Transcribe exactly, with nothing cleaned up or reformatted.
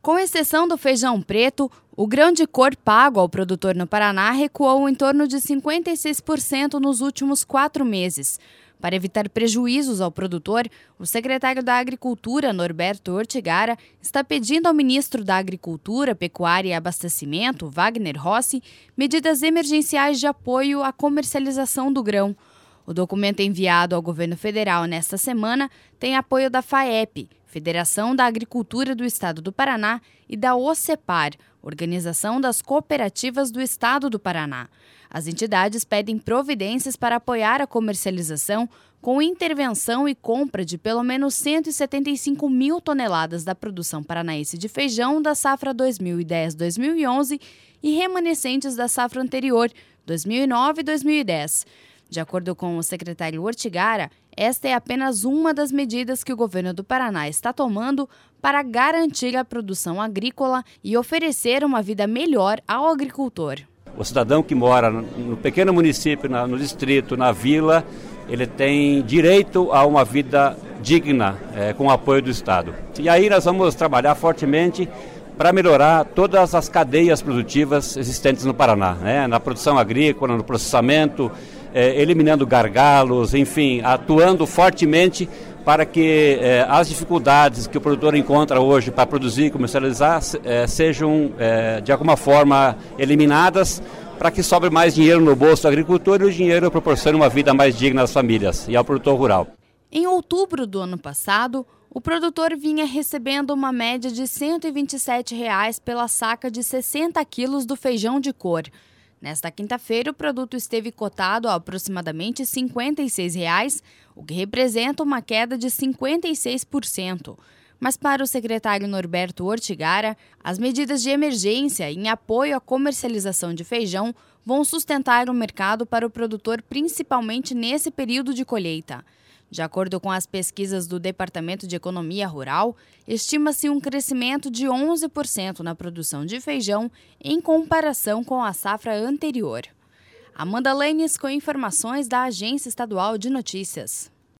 Com exceção do feijão preto, o grão de cor pago ao produtor no Paraná recuou em torno de cinquenta e seis por cento nos últimos quatro meses. Para evitar prejuízos ao produtor, o secretário da Agricultura, Norberto Ortigara, está pedindo ao ministro da Agricultura, Pecuária e Abastecimento, Wagner Rossi, medidas emergenciais de apoio à comercialização do grão. O documento enviado ao governo federal nesta semana tem apoio da FAEP, Federação da Agricultura do Estado do Paraná, e da OCEPAR, Organização das Cooperativas do Estado do Paraná. As entidades pedem providências para apoiar a comercialização com intervenção e compra de pelo menos cento e setenta e cinco mil toneladas da produção paranaense de feijão da safra dois mil e dez a dois mil e onze e remanescentes da safra anterior, dois mil e nove a dois mil e dez. De acordo com o secretário Ortigara, esta é apenas uma das medidas que o governo do Paraná está tomando para garantir a produção agrícola e oferecer uma vida melhor ao agricultor. O cidadão que mora no pequeno município, no distrito, na vila, ele tem direito a uma vida digna, é, com o apoio do Estado. E aí nós vamos trabalhar fortemente para melhorar todas as cadeias produtivas existentes no Paraná, né? Na produção agrícola, no processamento, é, eliminando gargalos, enfim, atuando fortemente para que é, as dificuldades que o produtor encontra hoje para produzir e comercializar é, sejam, é, de alguma forma, eliminadas, para que sobre mais dinheiro no bolso do agricultor e o dinheiro proporcione uma vida mais digna às famílias e ao produtor rural. Em outubro do ano passado, o produtor vinha recebendo uma média de cento e vinte e sete reais pela saca de sessenta quilos do feijão de cor. Nesta quinta-feira, o produto esteve cotado a aproximadamente cinquenta e seis reais, o que representa uma queda de cinquenta e seis por cento. Mas para o secretário Norberto Ortigara, as medidas de emergência em apoio à comercialização de feijão vão sustentar o mercado para o produtor, principalmente nesse período de colheita. De acordo com as pesquisas do Departamento de Economia Rural, estima-se um crescimento de onze por cento na produção de feijão em comparação com a safra anterior. Amanda Lenes com informações da Agência Estadual de Notícias.